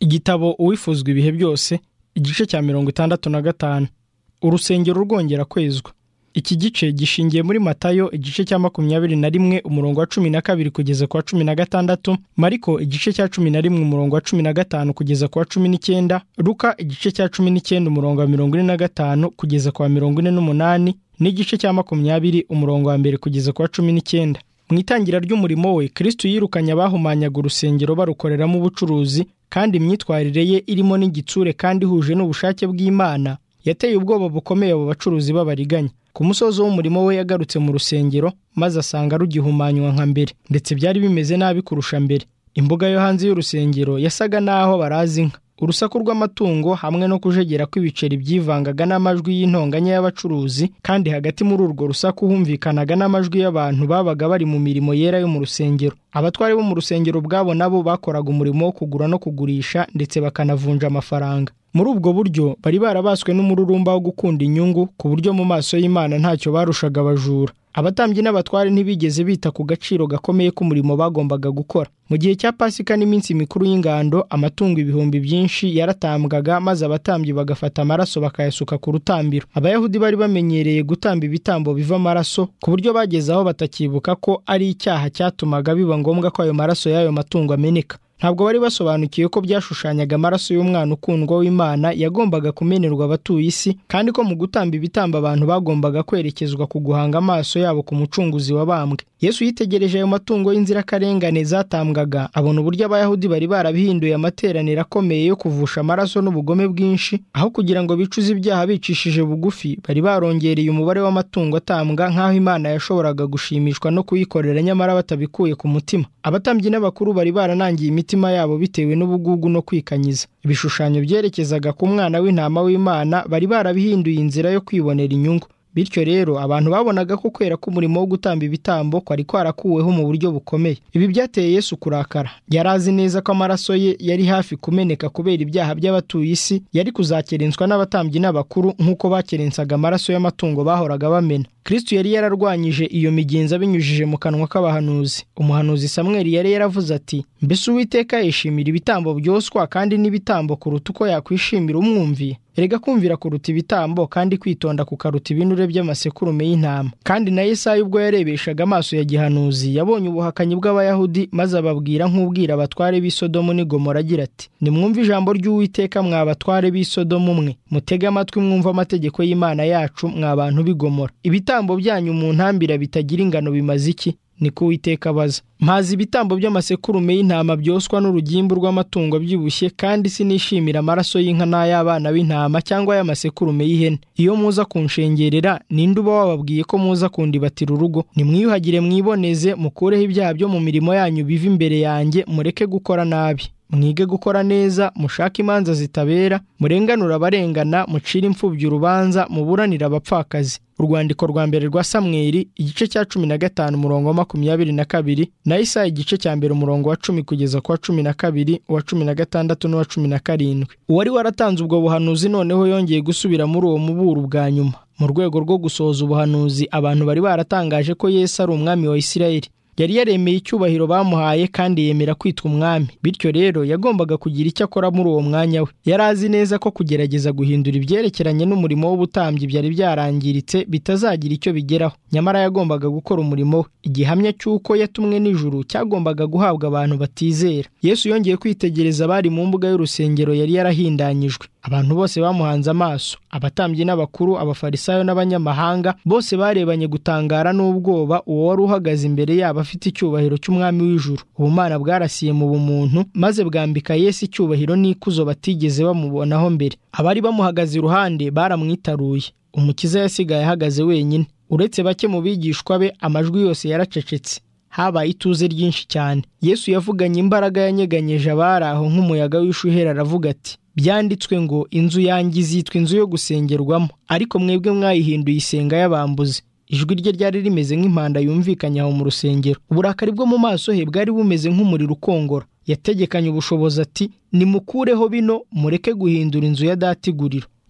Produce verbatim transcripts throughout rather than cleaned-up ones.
Igitabo uwifuzwa ibihe byose, igice cya mirongo itandatu na gatanu. Urusengero rwongera kwezwa. Iki gice gishingiye muri Matayo igice cya makumyabiri na rimwe umurongo wa cumi na kabiri kugeza ku wa cumi na gatandatu, Mariko igice cya cumi na rimwe umurongo wa cumi na gatanu kugeza ku wa cumi n'icyenda, Luka igice cya cumi n'icyenda umurongo wa mirongo ine na gatanu kugeza ku wa mirongo ine n'umunani, n'igice cya makumyabiri umurongo wa mbere kugeza ku wa cumi n'icyenda. Mu itangira ry'umurimo we, Kristo yirukanye abahumanyaga urusengero barukoreramo ubucuruzi, kandi imyitwarire ye irimo n'igitsure kandi ihuje n'ubushake bw'Imana yateye ubwoba bukomeye abo bacuruzi b'abariganya. Ku musozo w'umurimo we yagarutse mu rusengero, maze asanga rugihumanywa nka mbere, ndetse byari bimeze nabi kurusha mbere. Imbuga yo hanze y'urusengero yasaga naho barazi inka. Urusaku rw'amatungo hamwe no kujegera kw'ibiceri byivangaga n'amajwi y'intonganya y'abacuruzi, kandi hagati muri urwo rusaku humvikanaga n'amajwi y'abantu babaga bari mu mirimo yera yo mu rusengero. Abatware bo mu rusengero ubwabo nabo bakoraga umurimo wo kugura no kugurisha, ndetse bakanavunja amafaranga. Muri ubwo buryo bari barabaswe n'umururumba wo gukunda inyungu, ku buryo mu maso y'Imana ntacyo barushaga abajura. Abatambyi n'abatware ntibigeze bita ku gaciro gakomeye k'umurimo bagombaga gukora. Mu gihe cya Pasika n'iminsi mikuru y'ingando, amatungo ibihumbi byinshi yaratambwaga, maze abatambyi bagafata amaraso bakayasuka ku rutambiro. Abayahudi bari bamenyereye gutamba ibitambo biva amaraso, ku buryo bageze aho batakibuka ko ari icyaha cyatumaga biba ngombwa ko ayo maraso y'ayo matungo ameneka. Ntabwo bari basobanukiwe ko byashushanyaga amaraso y'umwana ukundwa w'Imana yagombaga kumenerwa abatuye isi, kandi ko mu gutamba ibitambo abantu bagombaga kwerekezwa ku guhanga amaso yabo ku mucunguzi wabambwe. Yesu yitegereje ayo matungo y'inzirakarengane zatambwaga, abona uburyo Abayahudi bari barabihinduye amateraniro akomeye yo kuvusha amaraso n'ubugome bwinshi. Aho kugira ngo bicuze ibyaha bicishije bugufi, bari barongereye umubare w'amatungo atambwa, nk'aho Imana yashoboraga gushimishwa no kuyikorera nyamara batabikuye ku mutima. Abatambyi n'abakuru bari baranangiye imitima yabo bitewe n'ubugugu no kwikanyiza. Ibishushanyo byerekezaga ku mwana w'intama w'Imana bari barabihinduye inzira yo kwibonera inyungu. Bityo rero abantu babonaga ko kwera k'umurimo wo gutamba ibitambo kwari kwarakuweho mu buryo bukomeye. Ibi byateye Yesu kurakara. Yari azi neza ko amaraso ye yari hafi kumeneka kubera ibyaha by'abatuye isi, yari kuzakerenswa n'abatambyi n'abakuru nk'uko bakerensaga amaraso y'amatungo bahoraga bamena. Kristo yari yararwanyije iyo migenzo abinyujije mu kanwa k'abahanuzi. Umuhanuzi Samweli yari yaravuze ati, mbese Uwiteka yishimira ibitambo byoswa kandi n'ibitambo kuruta uko yakwishimira umwumviye? Erega kumvira kuruta ibitambo kandi kwitonda kukaruta ibinure by'amasekurume y'intama. Kandi na Yesaya ubwo yarebeshaga amaso ya gihanuzi yabonye ubuhakanyi bw'Abayahudi, maze ababwira nk'ubwira abatware b'i Sodomu n'i Gomora agira ati, nimwumve ijambo ry'Uwiteka mwa batware b'i Sodomu mwe, mutege amatwi mwumve amategeko y'Imana yacu mwa bantu b'i Gomora. Ibitambo byanyu mu ntambira bitagira ingano bimaze iki? Niko Uwiteka abaza. Mpazi ibitambo by'amasekurume y'intama byoswa n'urugimbu rw'amatungo abyibushye, kandi sinishimira amaraso y'inka n'ay'abana b'intama cyangwa y'amasekurume y'ihene. Iyo muza kunshengerera, ninde uba wababwiye ko muza kundibatira urugo? Nimwiyuhagire mwiboneze, mukureho ibyaha byo mu mirimo yanyu biva imbere yanjye, mureke gukora nabi. Mwige gukora neza, mushake imanza zitabera, murenganura abarengana, mucire imfubyi urubanza, muburanira abapfakazi. Urwandiko rwa mbere rwa Samweli igice cya cumi na gatanu umurongo wa makumyabiri na kabiri, na Isaya igice cya mbere umurongo wa cumi kugeza ku wa cumi na kabiri, uwa cumi na gatandatu n'uwa cumi na karindwi. Uwari waratanze ubwo buhanuzi noneho yongeye gusubira muri uwo muburo bwa nyuma. Mu rwego rwo gusohoza ubuhanuzi, abantu bari baratangaje ko Yesu ari umwami wa Isirayeli. Yari yaremeye icyubahiro bamuhaye kandi yemera kwitwa umwami. Bityo rero yagombaga kugira icyo akora muri uwo mwanya we. Yari azi neza ko kugerageza guhindura ibyerekeranye n'umurimo w'ubutambyi byari byarangiritse bitazagira icyo bigeraho. Nyamara yagombaga gukora umurimo we. Igihamya cy'uko yatumwe n'ijuru cyagombaga guhabwa abantu batizera. Yesu yongeye kwitegereza abari mu mbuga y'urusengero yari yarahindanyijwe. Abantu bose bamuhanze amaso, abatambyi n'abakuru, abafarisayo n'abanyamahanga, bose barebanye gutangara n'ubwoba uwo wari uhagaze imbere yabo afite icyubahiro cy'umwami w'ijuru. Ubumana bwarasiye mu bumuntu, maze bwambika Yesu icyubahiro n'ikuzo batigeze bamubonaho mbere. Abari bamuhagaze iruhande baramwitaruye. Umukiza yasigaye ahagaze wenyine. Uretse bake mu bigishwa be, amajwi yose yaracecetse. Habaye ituze ryinshi cyane. Yesu yavuganye imbaraga yanyeganyeje abari aho nk'umuyaga w'ishuhera, aravuga ati, byanditswe ngo inzu yanjye izitwa inzu yo gusengerwamo, ariko mwebwe mwayihinduye isenga y'abambuzi. Ijwi rye ryari rimeze nk'impanda yumvikanye aho mu rusengero. Uburakari bwo mu maso he bwari bumeze nk'umuriro ukongora. Yategekanye ubushobozi ati, nimukureho bino, mureke guhindura inzu ya data iguriro.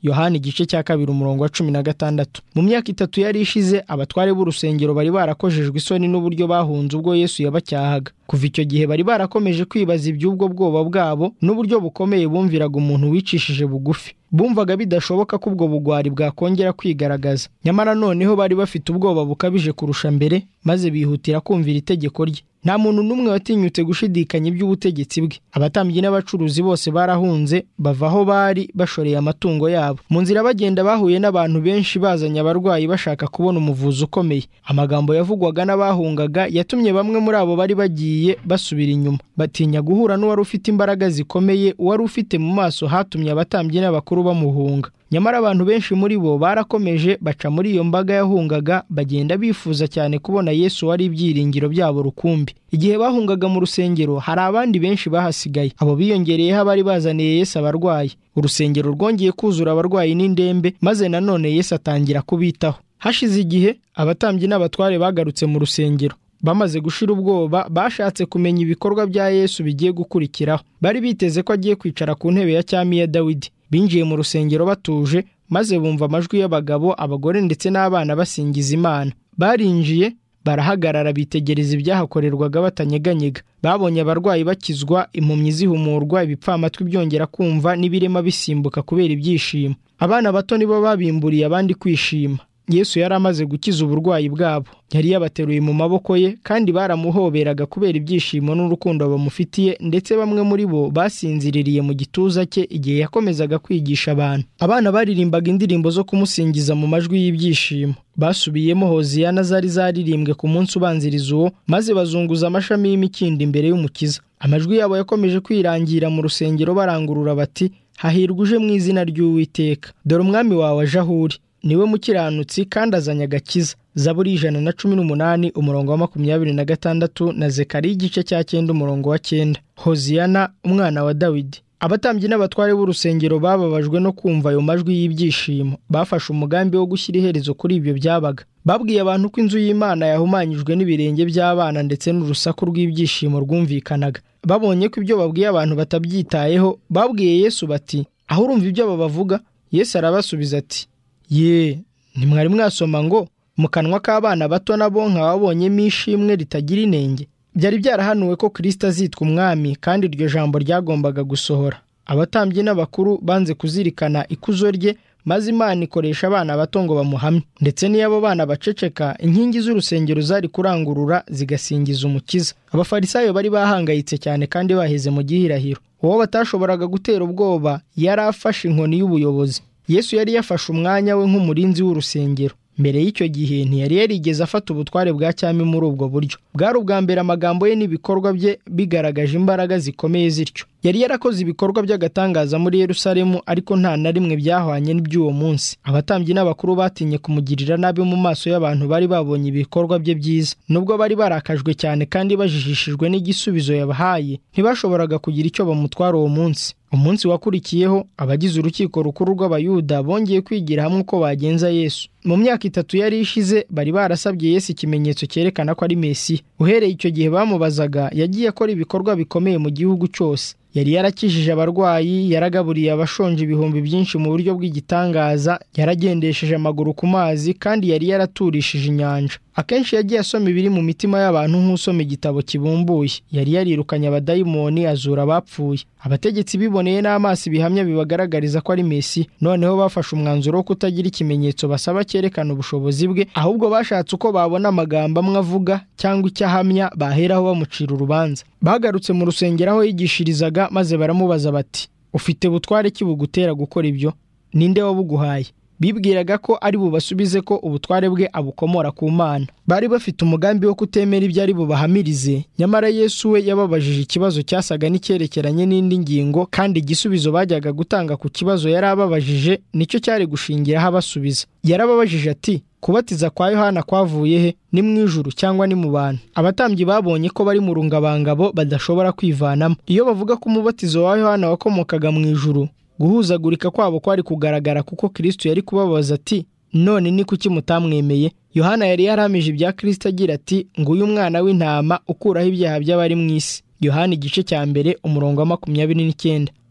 Yohana igice cya kabiri umurongo wa cumi na gatandatu. Mu myaka itatu yari ishize abatware b'urusengero bari barakojejwe isoni n'uburyo bahunze ubwo Yesu yabacyahaga. Kuva icyo gihe bari barakomeje kwibaza iby'ubwo bwoba bwabo n'uburyo bukomeye bumviraga umuntu wicishije bugufi. Bumvaga bidashoboka ko ubwo bugwari bwakongera kwigaragaza. Nyamara noneho bari bafite ubwoba bukabije kurusha mbere, maze bihutira kumvira itegeko rye. Nta muntu n'umwe watinyutse gushidikanya iby'ubutegetsi bwe. Abatambyi n'abacuruzi bose barahunze bava aho bari bashoreye amatungo yabo. Mu nzira bagenda bahuye n'abantu benshi bazanye abarwayi bashaka kubona umuvuzi ukomeye. Amagambo yavugwaga n'abahungaga yatumye bamwe muri abo bari bagiye basubira inyuma. Batinya guhura n'uwari ufite imbaraga zikomeye, uwari ufite mu maso hatumye abatambyi n'abakuru bamuhunga. Nyamara abantu benshi muri bo barakomeje baca muri iyo mbaga yahungaga, bagenda bifuza cyane kubona Yesu wari ibyiringiro byabo rukumbi. Igihe bahungaga mu rusengero hari abandi benshi bahasigaye. Abo biyongereyeho abari bazaniye Yesu abarwayi. Urusengero rwongeye kuzura abarwayi n'indembe, maze nanone Yesu atangira kubitaho. Hashize igihe abatambyi n'abatware bagarutse mu rusengero. Bamaze gushira ubwoba, bashatse kumenya ibikorwa bya Yesu bigiye gukurikiraho. Bari biteze ko agiye kwicara ku ntebe ya cyami ya Dawidi. Binjiye mu rusengero batuje, maze bumva amajwi y'abagabo, abagore ndetse n'abana basingiza Imana. Barinjiye, barahagarara bitegereza ibyahakorerwaga batanyeganyega. Babonye abarwayi bakizwa, impumyi zihumurwa, ibipfamatwi byongera kumva n'ibirema bisimbuka kubera ibyishimo. Abana bato nibo babimburiye abandi kwishima. Yesu yari amaze gukiza uburwayi bwabo. Yari yabateruye mu maboko ye kandi baramuhoberaga kubera ibyishimo n'urukundo bamufitiye, ndetse bamwe muri bo basinziririye mu gituza cye igihe yakomezaga kwigisha abantu. Abana baririmbaga indirimbo zo kumusingiza mu majwi y'ibyishimo. Basubiyemo Hoziyana zari zaririmbwe ku munsi ubanziriza uwo, maze bazunguza amashami y'imikindo imbere y'Umukiza. Amajwi yabo yakomeje kwirangira mu rusengero barangurura bati, hahirwa uje mu izina ry'Uwiteka. Dore umwami wawe aje aho uri. Niwe mukiranutsi kandi azanye agakiza. Zaburi ijana na cumi n'umunani umurongo wa makumyabiri na gatandatu na Zekariya igice cya cyenda umurongo wa cyenda. Hoziyana umwana wa Dawidi. Abatambyi n'abatware b'urusengero bababajwe no kumva ayo majwi y'ibyishimo. Bafashe umugambi wo gushyira iherezo kuri ibyo byabaga. Babwiye abantu ko inzu y'Imana yahumanyijwe n'ibirenge by'abana ndetse n'urusaku rw'ibyishimo rwumvikanaga. Babonye ko ibyo babwiye abantu batabyitayeho, babwiye Yesu bati, aho urumva ibyo babavuga? Yesu arabasubiza ati, ye, ntimwari mwasoma ngo mu kanwa k'abana bato nabo nkababonyemo ishimwe ritagira inenge? Byari byarahanuwe ko Kristo azitwa umwami, kandi iryo jambo ryagombaga gusohora. Abatambyi n'abakuru banze kuzirikana ikuzo rye, maze Imana ikoresha abana bato ngo bamuhamye. Ndetse n'iyo abo bana baceceka, inkingi z'urusengero zari kurangurura zigasingiza Umukiza. Abafarisayo bari bahangayitse cyane kandi baheze mu gihirahiro. Uwo batashoboraga gutera ubwoba yari afashe inkoni y'ubuyobozi. Yesu yari yafashe umwanya we nk'umurinzi w'urusengero. Mbere y'icyo gihe ntiyari yarigeze afata ubutware bwa cyami muri ubwo buryo. Bwari ubwa mbere amagambo ye n'ibikorwa bye bigaragaje imbaraga zikomeye zityo. Yari yarakoze ibikorwa by'agatangaza muri Yerusalemu, ariko nta na rimwe byahwanye n'iby'uwo munsi. Abatambyi n'abakuru batinye kumugirira nabi mu maso y'abantu bari babonye ibikorwa bye byiza. Nubwo bari barakajwe cyane kandi bajijishijwe n'igisubizo yabahaye, ntibashoboraga kugira icyo bamutwara uwo munsi. Umunsi wakurikiyeho, abagize urukiko rukuru rw'Abayuda bongeye kwigira hamwe uko bagenza Yesu. Mu myaka itatu yari ishize bari barasabye Yesu ikimenyetso cyerekana ko ari Mesiya. Uhereye icyo gihe bamubazaga, yagiye akora ibikorwa bikomeye mu gihugu cyose. Yari yarakijije abarwayi, yaragaburiye abashonje ibihumbi byinshi mu buryo bw'igitangaza, yaragendesheje amaguru ku mazi, kandi yari yaraturishije inyanja. Akenshi yagiye asoma ibiri mu mitima y'abantu nk'usoma igitabo kibumbuye. Yari yarirukanye abadayimoni, azura abapfuye. Abategetsi biboneye n'amaso ibihamya bibagaragariza ko ari Mesiya. Noneho bafashe umwanzuro wo kutagira ikimenyetso basaba cyerekana ubushobozi bwe, ahubwo bashatse uko babona amagambo amwe avuga cyangwa icyo ahamya baheraho bamucira urubanza. Bagarutse mu rusengero aho yigishirizaga, maze baramubaza bati, ufite butware ki bugutera gukora ibyo? Ninde wabuguhaye? Bibwiraga ko ari bubasubize ko ubutware bwe abukomora ku Mana. Bari bafite umugambi wo kutemera ibyo ari bubahamirize, nyamara Yesu we yababajije ikibazo cyasaga n'icyerekeranye n'indi ngingo, kandi igisubizo bajyaga gutanga ku kibazo yari ababajije nicyo cyari gushingiraho abasubiza. Yarababajije ati, kubatiza kwa Yohana kwavuye he? Ni mu ijuru cyangwa ni mu bantu? Abatambyi babonye ko bari mu rungabangabo badashobora kwivanamo. Iyo bavuga ko umubatizo wa Yohana wakomokaga mu ijuru, guhuzagurika kwabo kwari kugaragara, kuko Kristo yari kubabaza ati, none ni kuki mutamwemeye? Yohana yari yaramije ibya Kristo agira ati, nguyu umwana w'intama ukuraho ibyaha by'abari mu isi. Yohana igice cya mbere umurongo wa makumyabiri n'icyenda.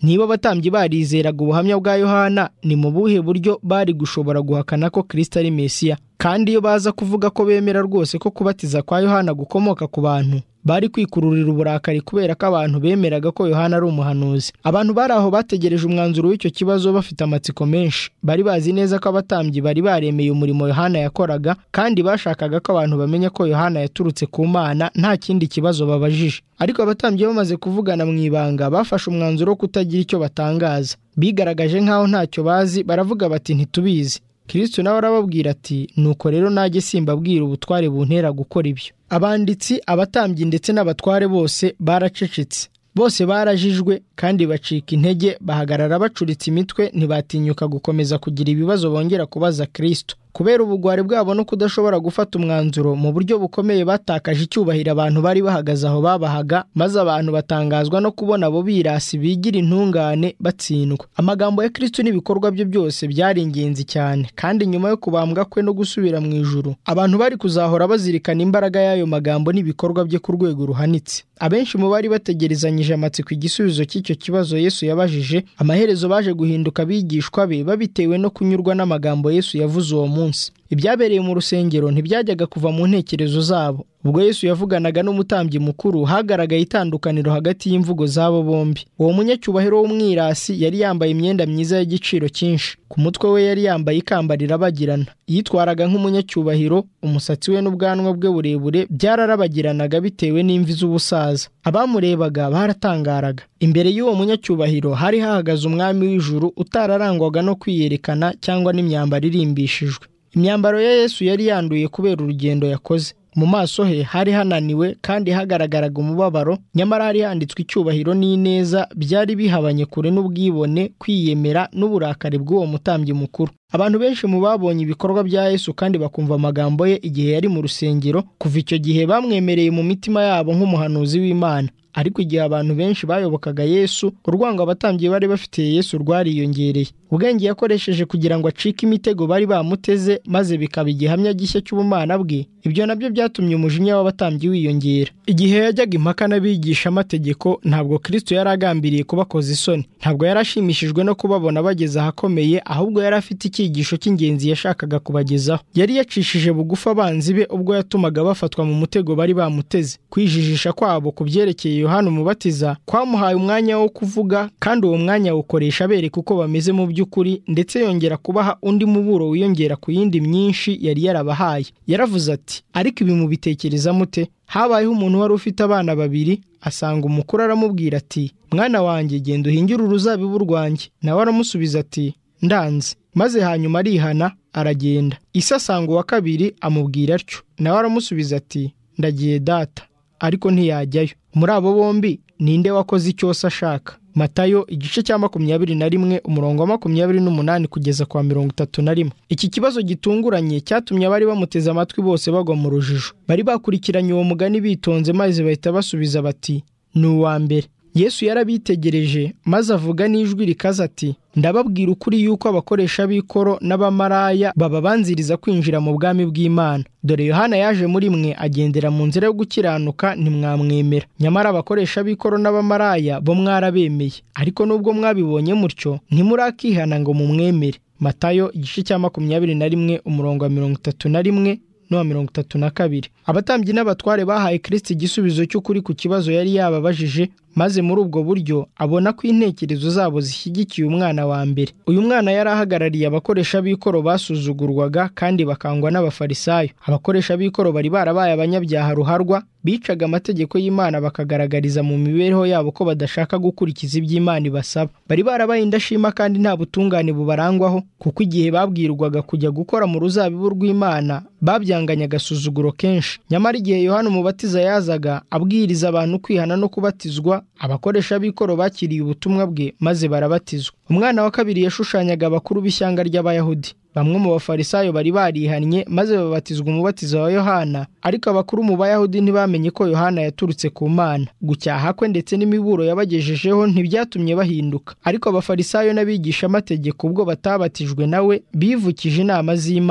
Niba abatambyi barizeraga ubuhamya bwa Yohana, ni mu buhe buryo bari gushobora guhakana ko Kristo ari Mesiya? Kandi iyo baza kuvuga ko bemera rwose ko kubatiza kwa Yohana gukomoka ku bantu, bari kwikururira uburakari kubera ko abantu bemeraga ko Yohana ari umuhanuzi. Abantu bari aho bategereje umwanzuro w'icyo kibazo bafite amatsiko menshi. Bari bazi neza ko abatambyi bari baremeye umurimo Yohana yakoraga, kandi bashakaga ko abantu bamenya ko Yohana yaturutse ku Mana nta kindi kibazo babajije. Ariko abatambyi bamaze kuvugana mu ibanga, bafashe umwanzuro wo kutagira icyo batangaza. Bigaragaje nk'aho ntacyo bazi, baravuga bati ntitubizi. Kristo nawe arababwira ati, nuko rero najye simbabwira ubutware buntera gukora ibyo. Abanditsi, abatambyi ndetse n'abatware bose baracecetse. Bose barajijwe kandi bacika intege, bahagarara bacuritse imitwe, ntibatinyuka gukomeza kugira ibibazo bongera kubaza Kristo. Kubera ubugwari bwabo no kudashobora gufata umwanzuro, mu buryo bukomeye batakaje icyubahiro abantu bari bahagaze aho babahaga, maze abantu batangazwa no kubona abo birasi bigira intungane batsindwa. Amagambo ya Kristo n'ibikorwa bye byose byari ingenzi cyane, kandi nyuma yo kubambwa kwe no gusubira mu ijuru, abantu bari kuzahora bazirikana imbaraga y'ayo magambo n'ibikorwa bye ku rwego ruhanitse. Abenshi mu bari bategerezanyije amatsiko igisubizo cy'icyo kibazo Yesu yabajije, amaherezo baje guhinduka abigishwa be babitewe no kunyurwa n'amagambo Yesu yavuze uwo munsi. Ibyabereye mu rusengero ntibyajyaga kuva mu ntekerezo zabo. Ubwo Yesu yavuganaga n'umutambyi mukuru, hagaragaye itandukaniro hagati y'imvugo zabo bombi. Uwo munyacyubahiro w'umwirasi yari yambaye imyenda myiza y'igiciro cyinshi. Ku mutwe we yari yambaye ikamba rirabagirana. Yitwaraga nk'umunyacyubahiro, umusatsi we n'ubwanwa bwe burebure byararabagiranaga bitewe n'imvi z'ubusaza. Abamurebaga baratangaraga. Imbere y'uwo munyacyubahiro hari hahagaze umwami w'ijuru utararangwaga no kwiyerekana cyangwa n'imyambaro irimbishijwe. Imyambaro ya Yesu yari yanduye kubera urugendo yakoze. Mu maso he hari hananiwe kandi hagaragaraga umubabaro, nyamara hari handitswe icyubahiro n'ineza byari bihabanye kure n'ubwibone, kwiyemera n'uburakari bw'uwo mutambyi mukuru. Abantu benshi mu babonye ibikorwa bya Yesu kandi bakumva amagambo ye igihe yari mu rusengero, kuva icyo gihe bamwemereye mu mitima yabo nk'umuhanuzi w'Imana. Ariko igihe abantu benshi bayobokaga Yesu, urwango abatambyi bari bafitiye Yesu rwariyongereye. Ubwenge yakoresheje kugira ngo acike imitego bari bamuteze, maze bikaba igihamya gishya cy'ubumana bwe, ibyo nabyo byatumye umujinya w'abatambyi wiyongera. Igihe yajyaga impaka n'abigisha amategeko, ntabwo Kristo yari agambiriye kubakoza isoni. Ntabwo yari ashimishijwe no kubabona bageze ahakomeye, ahubwo yari afite icyigisho cy'ingenzi yashakaga kubagezaho. Yari yacishije bugufi abanzi be ubwo yatumaga bafatwa mu mutego bari bamuteze. Kwijijisha kwabo ku byerekeye Yohana Umubatiza kwamuhaye umwanya wo kuvuga, kandi uwo mwanya awukoresha bereka uko bameze mu by'ukuri, ndetse yongera kubaha undi muburo wiyongera ku yindi myinshi yari yarabahaye. Yaravuze ati, ariko ibi mubitekereza mute? Habayeho umuntu wari ufite abana babiri, asanga umukuru aramubwira ati, mwana wanjye genda uhingire uruzabibu rwanjye. Nawe aramusubiza ati, ndanze. Maze hanyuma arihana aragenda. Ise asanga uwa kabiri amubwira atyo. Nawe aramusubiza ati, ndagiye data. Ariko ntiyajyayo. Muri abo bombi ninde wakoze icyo se ashaka? Matayo igice cya makumyabiri na rimwe umurongo wa makumyabiri n'umunani kugeza kwa mirongo itatu na rimwe. Iki kibazo gitunguranye cyatumye abari bamuteze amatwi bose bagwa mu rujijo. Bari bakurikiranye uwo mugani bitonze, maze bahita basubiza bati, ni uwa mbere. Yesu yarabitegereje maze avuga n'ijwi rikaze ati, ndababwira ukuri yuko abakoresha b'ikoro n'abamaraya bababanziriza kwinjira mu bwami bw'Imana. Dore Yohana yaje muri mwe agendera mu nzira yo gukiranuka, ntimwamwemera. Nyamara abakoresha b'ikoro n'abamaraya bo mwarabemeye. Ariko nubwo mwabibonye mutyo, ntimurakihana ngo mumwemere. Matayo igice cya makumyabiri na rimwe umurongo wa mirongo itatu na rimwe no mirongo itatu na kabiri. Abatambyi n'abatware bahaye Kristo igisubizo cy'ukuri ku kibazo yari yababajije, maze muri ubwo buryo abona ko intekerezo zabo zishyigikiye umwana wa mbere. Uyu mwana yari ahagarariye abakoresha b'ikoro basuzugurwaga kandi bakangwa n'abafarisayo. Abakoresha b'ikoro bari barabaye abanyabyaha ruharwa, bicaga amategeko y'Imana bakagaragariza mu mibereho yabo ko badashaka gukurikiza iby'Imana ibasaba. Bari barabaye indashima kandi nta butungane bubarangwaho, kuko igihe babwirwaga kujya gukora mu ruzabibu rw'Imana babyanganya agasuzuguro kenshi. Nyamara igihe Yohana Umubatiza yazaga abwiriza abantu kwihana no kubatizwa, abakoresha b'ikoro bakiriye ubutumwa bwe maze barabatizwa. Umwana wa kabiri yashushanyaga abakuru b'ishyanga ry'Abayahudi. Bamwe mu bafarisayo bari barihannye maze babatizwa umubatizo wa Yohana, ariko abakuru mu Bayahudi ntibamenye ko Yohana yaturutse ku Mana. Gucyaha kwe ndetse n'imiburo yabagejejeho ntibyatumye bahinduka. Ariko abafarisayo n'abigisha amategeko ubwo batabatijwe nawe bivukije inama z'Imana.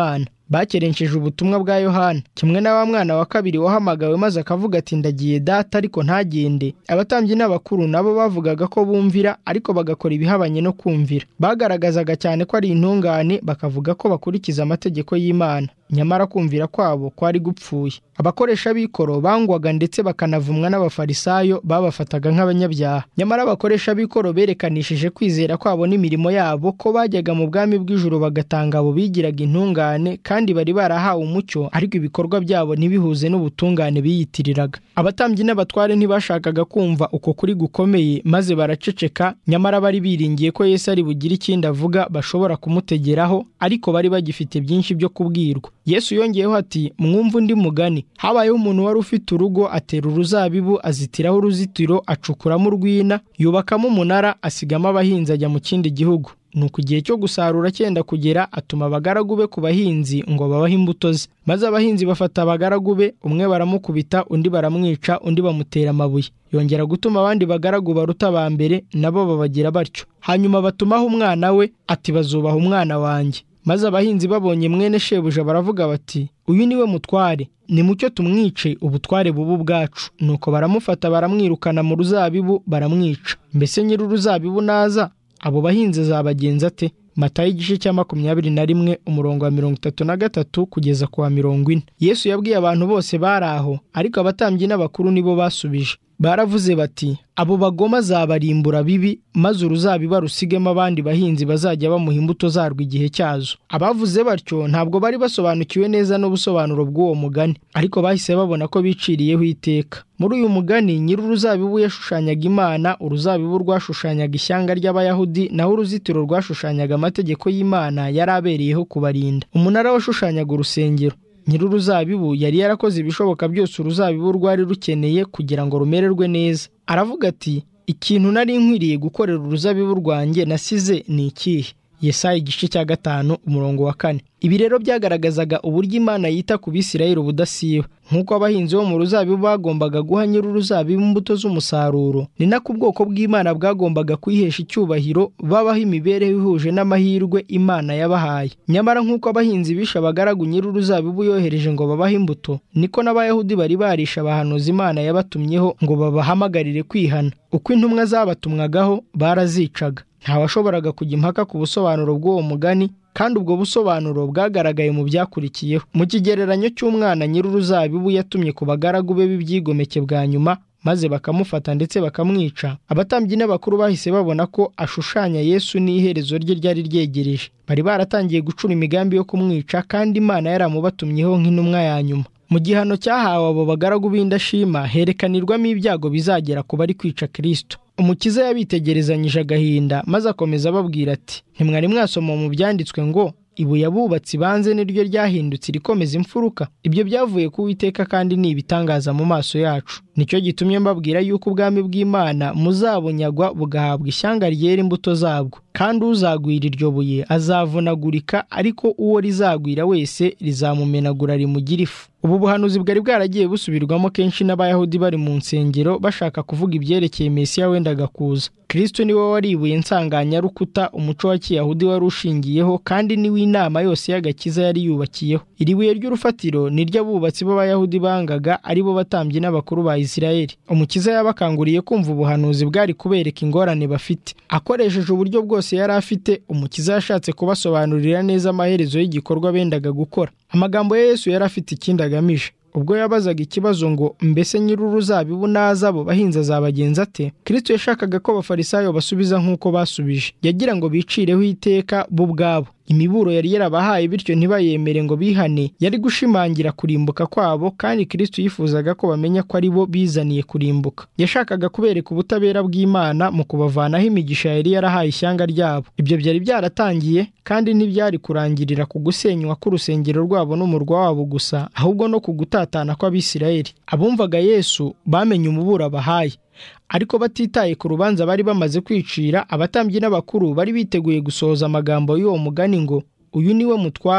bakerenceje ubutumwa bwa Yohana, kimwe na wa mwana wa kabiri wahamagawe maze akavuga ati ndagiye data ariko ntagende. Abatambyi n'abakuru nabo bavugaga ko bumvira ariko bagakora ibihabanye no kumvira. Bagaragazaga cyane ko ari intungane, bakavuga ko bakurikiza amategeko y'Imana, nyamara kumvira kwabo kwari gupfuye. Abakoresha b'ikoro bangwaga ndetse bakanavumwa n'abafarisayo babafataga nk'abanyabyaha. Nyamara abakoresha b'ikoro berekanishije kwizera kwabo n'imirimo yabo ko bajyaga mu bwami bw'ijuru bagatanga abo bigiraga intungane, kandi bari barahawe umucyo, ariko ibikorwa byabo ntibihuze n'ubutungane biyitiriraga. Abatambyi n'abatware ntibashakaga kumva uko kuri gukomeye, maze baraceceka. Nyamara bari biringiye ko Yesu ari bugire ikindi avuga bashobora kumutegeraho, ariko bari bagifite byinshi byo kubwirwa. Yesu yongeyeho ati, mwumva undi mugani. Habayeho umuntu wari ufite urugo, atera uruzabibu, azitiraho uruzitiro, acukuramo urwina, yubakamo umunara, asigamo abahinzi, ajya mu kindi gihugu. Nuko igihe cyo gusarura cyenda kugera, atuma abagaragu be ku bahinzi ngo babahe imbuto ze. Maze abahinzi bafata abagaragu be, umwe baramukubita, undi baramwica, undi bamutera amabuye. Yongera gutuma abandi bagaragu baruta aba mbere, nabo babagira batyo. Hanyuma batumaho umwana we, ati bazubaha umwana wanjye. Maze abahinzi babonye mwene shebuja baravuga bati, uyu niwe mutware, nimucyo tumwice ubutware bubu bwacu. Nuko baramufata baramwirukana mu ruzabibu baramwica. Mbese nyiri uruzabibu naza, abo bahinzi zabagenza ate? Matayo igice cya makumyabiri na rimwe umurongo wa mirongo itatu na gatatu kugeza ku wa mirongo ine. Yesu yabwiye abantu bose bari aho, ariko abatambyi n'abakuru nibo basubije. Baravuze bati, abo bagoma zabarimbura bibi, maze uruzabiba rusigemo abandi bahinzi bazajya bamuha imbuto zarwo igihe cyazo. Abavuze batyo ntabwo bari basobanukiwe neza n'ubusobanuro bw'uwo mugani, ariko bahise babona ko biciriyeho iteka. Muri uyu mugani nyiri uruzabibu yashushanyaga Imana, uruzabibu rwashushanyaga ishyanga ry'Abayahudi, naho uruzitiro rwashushanyaga amategeko y'Imana yari abereyeho kubarinda. Umunara washushanyaga urusengero. Nyiri uruzabibu yari yarakoze ibishoboka byose uruzabibu rwari rukeneye kugira ngo rumererwe neza. Aravuga ati, ikintu nari nkwiriye gukorera uruzabibu rwanjye nasize ni ikihe? Yesaya igice cya gatanu umurongo wa kane. Ibi rero byagaragazaga uburyo Imana yita ku Bisirayeli ubudasiba. Nk'uko abahinzi bo mu ruzabibu bagombaga guha nyiri uruzabibu imbuto z'umusaruro, ni nako ubwoko bw'Imana bwagombaga kwihesha icyubahiro, babaho imibereho ihuje n'amahirwe Imana yabahaye. Nyamara nk'uko abahinzi bishe abagaragu nyiri uruzabibu yohereje ngo babahe imbuto, niko n'Abayahudi bari barisha abahanuzi Imana yabatumyeho ngo babahamagarire kwihana. Uko intumwa zabatumwagaho barazicaga. Ntawashoboraga kujya impaka ku busobanuro bw'uwo mugani, kandi ubwo busobanuro bwagaragaye mu byakurikiyeho. Mu kigereranyo cy'umwana nyiri uruzabibu yatumye ku bagaragu be b'ibyigomeke bwa nyuma, maze bakamufata ndetse bakamwica, abatambyi n'abakuru bahise babona ko ashushanya Yesu n'iherezo rye ryari ryegereje. Bari baratangiye gucura imigambi yo kumwica, kandi Imana yaramubatumyeho nk'intumwa ya nyuma. Mu gihano cyahawe abo bagaragu b'indashima herekanirwamo ibyago bizagera ku bari kwica Kristo. Umukiza yabitegerezanyije agahinda, maze akomeza ababwira ati, ntimwari mwasoma mu byanditswe ngo ibuye abubatsi banze niryo ryahindutse irikomeza imfuruka? Ibyo byavuye ku Uwiteka kandi ni ibitangaza mu maso yacu. Nicyo gitumye mbabwira yuko ubwami bw'Imana muzabunyagwa bugahabwa ishyanga ryera imbuto zabwo, kandi uzagwira iryo buye azavunagurika, ariko uwo rizagwira wese rizamumenagura rimugira ifu. Ubu buhanuzi bwari bwaragiye busubirwamo kenshi n'Abayahudi bari mu nsengero bashaka kuvuga ibyerekeye Mesiya wendaga kuza. Kristo ni we waribuye insanganyarukuta umuco wa Kiyahudi wari ushingiyeho, kandi ni w'inama yose y'agakiza yari yubakiyeho. Iri buye ry'urufatiro ni ry'abubatsi b'Abayahudi bangaga, ari bo batambyi n'abakuru ba Isirayeli. Umukiza yabakanguriye kumva ubuhanuzi bwari kubereka ingorane bafite. Akoresheje uburyo bwose yari afite, Umukiza yashatse kubasobanurira neza amaherezo y'igikorwa bendaga gukora. Amagambo ya Yesu yari afite ikindi agamije. Ubwo yabazaga ikibazo ngo mbese nyiri uruzabibu naza abo bahinzi azabagenza ate, Kristo yashakaga ko abafarisayo basubiza nk'uko basubije. Yagira ngo bicireho iteka bo ubwabo. Imiburo yari yarabahaye bityo ntibayemere ngo bihane yari gushimangira kurimbuka kwabo, kandi Kristo yifuzaga ko bamenya ko ari bo bizaniye kurimbuka. Yashakaga kubereka ubutabera bw'Imana mu kubavanaho imigisha yari yarahaye ishyanga ryabo. Ibyo byari byaratangiye, kandi ntibyari kurangirira ku gusenywa k'urusengero rwabo n'umurwa wabo gusa, ahubwo no ku gutatana kw'Abisirayeli. Abumvaga Yesu bamenye umuburo abahaye, ariko batitaye ku rubanza bari bamaze kwicira. Abatambyi n'abakuru bari biteguye gusohoza amagambo y'uwo mugani ngo uyu niwe mutware,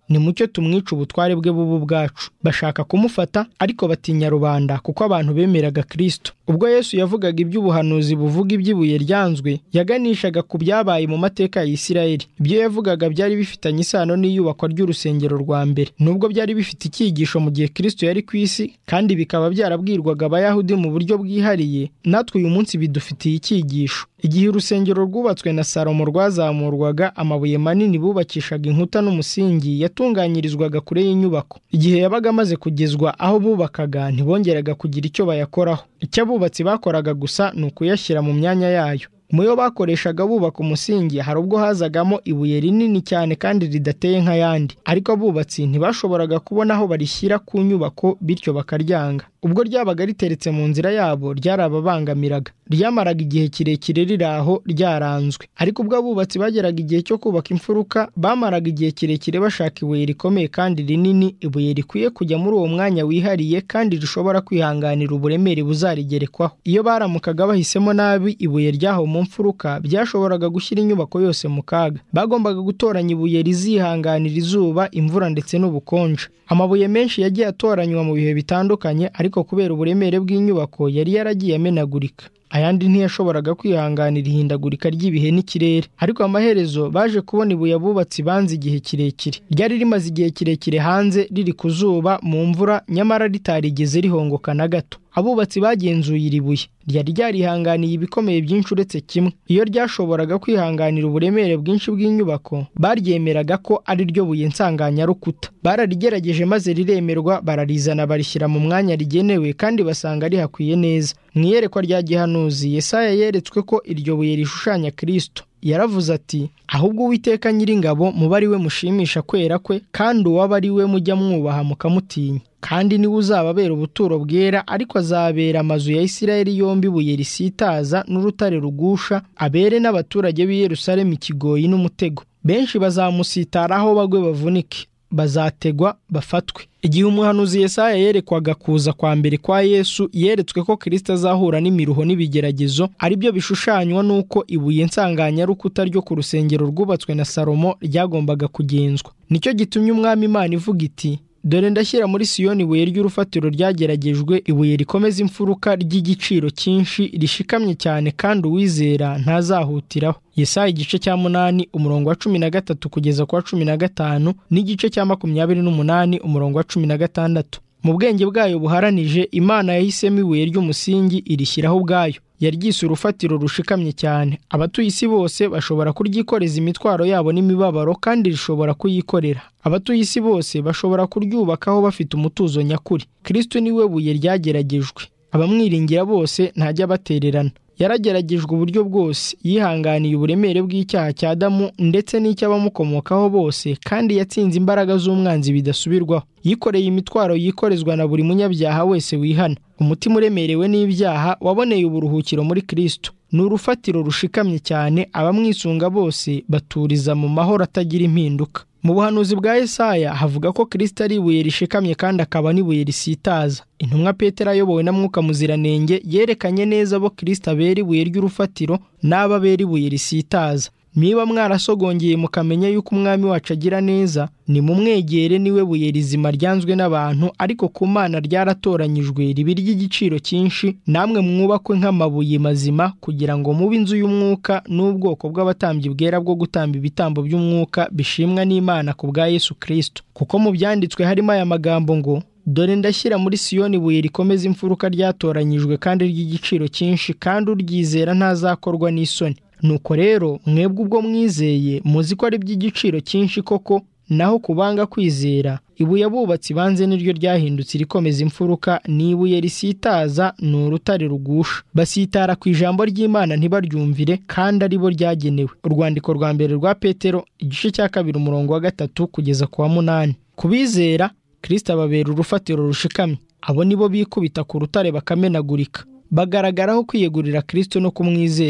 ni mucyo tumwica ubutware bwe bubu bwacu. Bashaka kumufata ariko batinya rubanda kuko abantu bemeraga Kristo. Ubwo Yesu yavugaga iby'ubuhanuzi buvuga iby'ibuye ryanzwe, yaganishaga ku byabaye mu mateka ya Isirayeli. Ibyo yavugaga byari bifitanye isano n'iyubakwa ry'urusengero rwa mbere. Nubwo byari bifite icyigisho mu gihe Kristo yari ku isi kandi bikaba byarabwirwaga Abayahudi mu buryo bwihariye, natwe uyu munsi bidufitiye icyigisho. Igihe urusengero rwubatswe na Salomo rwazamurwaga, amabuye manini bubakishaga inkuta n'umusingi yatunganyirizwaga kure y'inyubako. Igihe yabaga amaze kugezwa aho bubakaga, ntibongeraga kugira icyo bayakoraho. Icyo abubatsi bakoraga gusa ni ukuyashyira mu myanya yayo. Mu yo bakoreshaga bubaka umusingi hari ubwo hazagamo ibuye rinini cyane kandi ridateye nk'ayandi, ariko abubatsi ntibashoboraga kubona aho barishyira ku nyubako, bityo bakaryanga. Ubwo ryabaga riteretse mu nzira yabo ryarababangamiraga, ryamaraga igihe kirekire riri aho ryaranzwe. Ariko ubwo abubatsi bageraga igihe cyo kubaka imfuruka, bamaraga igihe kirekire bashaka ibuye rikomeye kandi rinini, ibuye rikwiye kujya muri uwo mwanya wihariye kandi rishobora kwihanganira uburemere buzarigerekwaho. Iyo baramukaga bahisemo nabi ibuye ryaho mu mfuruka, byashoboraga gushyira inyubako yose mu kaga. Bagombaga gutoranya ibuye rizihanganira izuba, imvura ndetse n'ubukonje. Amabuye menshi yagiye atoranywa mu bihe bitandukanye, ariko kubera uburemere bw'inyubako yari yaragiye amenagurika. Ayandi ntiyashoboraga kwihanganira ihindagurika ry'ibihe n'ikirere. Ariko amaherezo baje kubona ibuye abubatsi banze igihe kirekire. Ryari rimaze igihe kirekire hanze riri ku zuba mu mvura, nyamara ritarigeze rihongoka na gato. Abubatsi bagenzuye iri buye, ryari ryarihanganiye ibikomeye byinshi uretse kimwe. Iyo ryashoboraga kwihanganira uburemere bwinshi bw'inyubako, baryemeraga ko ari ryo buye nsanganyarukuta. Bararigerageje maze riremerwa, bararizana barishyira mu mwanya rigenewe kandi basanga rihakwiye neza. Mu iyerekwa rya gihanuzi, Yesaya yeretswe ko iryo buye rishushanya Kristo. Yaravuze ati, ahubwo Uwiteka Nyiringabo muba ari we mushimisha kwera kwe, kandi uwaba ari we mujya mwubaha mukamutinya. Kandi niwe uzababera ubuturo bwera, ariko azabera amazu ya Isirayeli yombi ibuye risitaza n'urutare rugusha, abere n'abaturage b'i Yerusalemu ikigoyi n'umutego. Benshi bazamusitaraho bagwe bavunike, bazategwa bafatwe. Igihe umuhanuzi Yesaya yerekwaga kuza kwa mbere kwa Yesu, yeretswe ko Kristo azahura n'imiruho n'ibigeragezo, ari byo bishushanywa n'uko ibuye nsanganyarukuta ryo ku rusengero rwubatswe na Salomo ryagombaga kugenzwa. Nicyo gitumye umwami Imana ivuga iti, dore ndashyira muri Siyoni ibuye ry'urufatiro ryageragejwe, ibuye rikomeza imfuruka ry'igiciro cyinshi, rishikamye cyane, kandi uwizera ntazahutiraho. Yesaya igice cya munani umurongo wa cumi na gatatu kugeza kwa cumi na gatanu n'igice cya makumyabiri n'umunani umurongo wa cumi na gatandatu. Mu bwenge bwayo buharanije, Imana yahisemo ibuye ry'umusingi irishyiraho ubwayo. Yaryise urufatiro rushikamye cyane. Abatuye isi bose bashobora kuryikoreza imitwaro yabo n'imibabaro, kandi rishobora kuyikorera. Abatuye isi bose bashobora kuryubakaho bafite umutuzo nyakuri. Kristo niwe buye ryageragejwe. Abamwiringira bose ntajya batererana. Yarageragejwe uburyo bwose, yihanganiye uburemere bw'icyaha cya Adamu ndetse n'icy'abamukomokaho bose, kandi yatsinze imbaraga z'umwanzi bidasubirwaho. Yikoreye imitwaro yikorezwa na buri munyabyaha wese wihana. Umutima uremerewe n'ibyaha waboneye uburuhukiro muri Kristo. Ni urufatiro rushikamye cyane, abamwisunga bose baturiza mu mahoro atagira impinduka. Mu buhanuzi bwa Yesaya havuga ko Kristo ari ibuye rishikamye kandi akaba n'ibuye risitaza. Intumwa Petero ayobowe na Mwuka Muziranenge yerekanye neza abo Kristo abera ibuye ry'urufatiro n'abo abera ibuye risitaza. Niba mwarasogongeye mukamenya yuko umwami wacu agira neza, ni mumwegere, niwe buye rizima ryanzwe n'abantu, ariko ku Mana ryaratoranyijwe, ribi ry'igiciro cyinshi. Namwe mwubakwe nk'amabuye mazima, kugira ngo mube inzu y'umwuka n'ubwoko bw'abatambyi bwera bwo gutamba ibitambo by'umwuka bishimwa n'Imana ku bwa Yesu Kristo. Kuko mu byanditswe harimo aya magambo ngo, dore ndashyira muri Siyoni ibuye rikomeza imfuruka ryatoranyijwe kandi ry'igiciro cyinshi, kandi uryizera ntazakorwa n'isoni. Nuko rero mwebwe ubwo mwizeye muzi ko ari by'igiciro cyinshi koko, naho kubanga kwizera, ibuye abubatsi banze niryo ryahindutse irikomeza imfuruka, ni ibuye risitaza, ni urutare rugusha. Basitara ku ijambo ry'Imana ntibaryumvire, kandi ari bo ryagenewe. Urwandiko rwa mbere rwa Petero igice cya kabiri umurongo wa gatatu kugeza ku wa munani. Kubizera Kristo ababera urufatiro rushikamye. Abo nibo bikubita ku rutare bakamenagurika. Bagaragaraho kwiyegurira Kristo no kumwizera.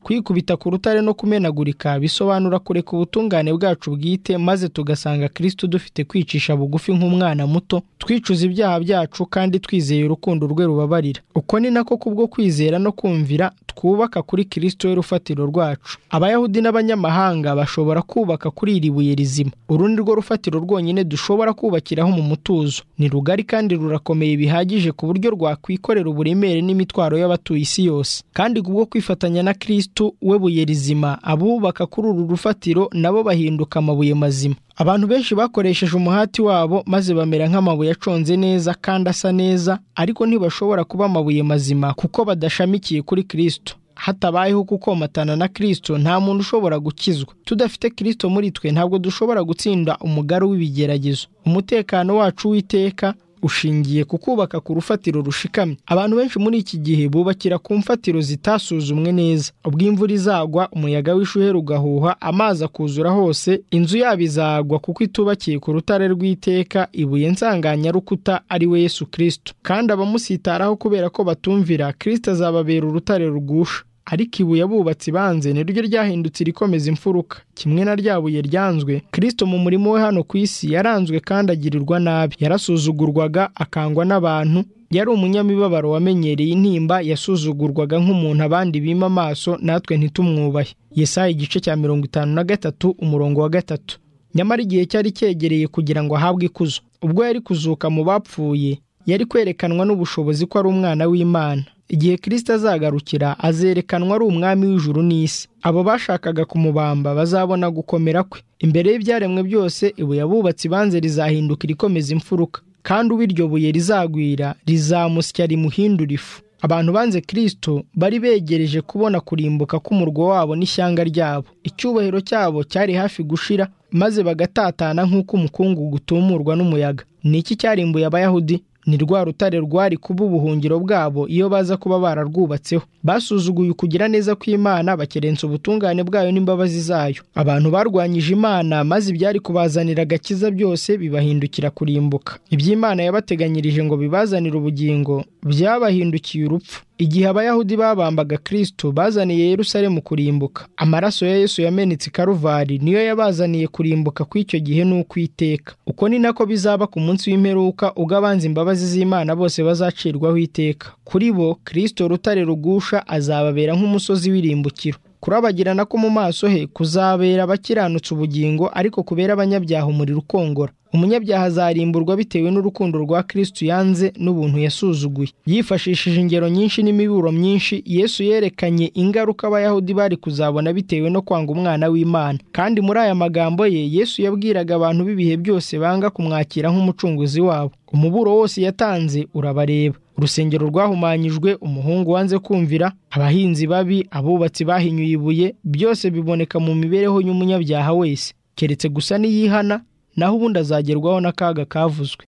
kwikubita ku rutare no kumenagurika bisobanura kureka ubutungane bwacu bwite maze tugasanga Kristo dufite kwicisha bugufi nk'umwana muto, twicuza ibyaha byacu kandi twizeye urukundo rwe rubabarira. Uko ni nako kubwo kwizera no kumvira twubaka kuri Kristo we rufatiro rwacu. Abayahudi n'abanyamahanga bashobora kubaka kuri iri buye rizima. Uru ni rwo rufatiro rwonyine dushobora kubakiraho mu mutuzo. Ni rugari kandi rurakomeye bihagije ku buryo rwakwikorera uburemere n'imitwaro y'abatuye isi yose. Kandi kubwo kwifatanya na Kristo we buye rizima, abubaka kuri uru rufatiro nabo bahinduka amabuye mazima. Abantu benshi bakoresheje umuhati wabo maze bamera nk'amabuye aconze neza kandi asa neza, ariko ntibashobora kuba amabuye mazima kuko badashamikiye kuri Kristo. Hatabayeho kukomatana na Kristo nta muntu ushobora gukizwa. Tudafite Kristo muri twe ntabwo dushobora gutsinda umugaru w'ibigeragezo. Umutekano wacu w'iteka ushingiye ku kubaka ku rufatiro rushikamye. Abantu benshi muri iki gihe bubakira ku mfatiro zitasuzumwe neza. Ubwo imvura izagwa, umuyaga w'ishuheri ugahuha, amazi akuzura hose, inzu yabo izagwa kuko itubakiye ku rutare rw'iteka, ibuye nsanganyarukuta ari we Yesu Kristo. Kandi abamusitaraho kubera ko batumvira, Kristo azababera urutare rugusha. Ariko ibuye abubatsi banze ni ryo ryahindutse irikomeza imfuruka. Kimwe na rya buye ryanzwe, Kristo mu murimo we hano ku isi yaranzwe kandi agirirwa nabi. Yarasuzugurwaga, akangwa n'abantu. Yari umunyamibabaro wamenyereye intimba, yasuzugurwaga nk'umuntu abandi bima amaso, natwe ntitumwubahe. Yesaya igice cya mirongo itanu na gatatu umurongo wa gatatu. Nyamara igihe cyari cyegereye kugira ngo ahabwe ikuzo. Ubwo yari kuzuka mu bapfuye, yari kwerekanwa n'ubushobozi ko ari umwana w'Imana. Igihe Kristo azagarukira, azerekanwa ari umwami w'ijuru n'isi. Abo bashakaga kumubamba bazabona gukomera kwe. Imbere y'ibyaremwe byose, ibuye abubatsi banze rizahinduka irikomeza imfuruka, kandi ubiryo buye rizagwira rizamusya rimuhindura ifu. Abantu banze Kristo bari begereje kubona kurimbuka k'umurwa wabo n'ishyanga ryabo. Icyubahiro cyabo cyari hafi gushira, maze bagatatana nk'uko umukungugu gutumurwa n'umuyaga. Ni iki cyarimbuye Abayahudi? Ni rwa rutare rwari kuba ubuhungiro bwabo iyo baza kuba bararwubatseho. Basuzuguye ukugira neza kw'Imana, bakerensa ubutungane bwayo n'imbabazi zayo. Abantu barwanyije Imana, maze ibyari kubazanira agakiza byose bibahindukira kurimbuka. Iby'Imana yabateganyirije ngo bibazanire ubugingo byabahindukiye urupfu. Igihe Abayahudi babambaga Kristo, bazaniye Yerusalemu kurimbuka. Amaraso ya Yesu yamenetse i Karuvari niyo yabazaniye kurimbuka kw'icyo gihe n'ukwiteka. Uko ni nako bizaba ku munsi w'imperuka, ubwo abanze imbabazi z'Imana bose bazacirwaho iteka. Kuri bo Kristo rutare rugusha azababera nk'umusozi w'irimbukiro. Kurabagirana ko mu maso he kuzabera abakiranutse ubugingo, ariko kubera abanyabyaha umuriro ukongora. Umunyabyaha azarimburwa bitewe n'urukundo rwa Kristo yanze n'ubuntu yasuzuguye. Yifashishije ingero nyinshi n'imiburo myinshi, Yesu yerekanye ingaruka Abayahudi bari kuzabona bitewe no kwanga umwana w'Imana. Kandi muri aya magambo ye, Yesu yabwiraga abantu b'ibihe byose banga kumwakira nk'umucunguzi wabo. Umuburo wose yatanze urabareba. Urusengero rwahumanyijwe, umuhungu wanze kumvira, abahinzi babi, abubatsi bahinyuye ibuye, byose biboneka mu mibereho y'umunyabyaha wese. Keretse gusa niyihana, naho ubundi azagerwaho n'akaga kavuzwe.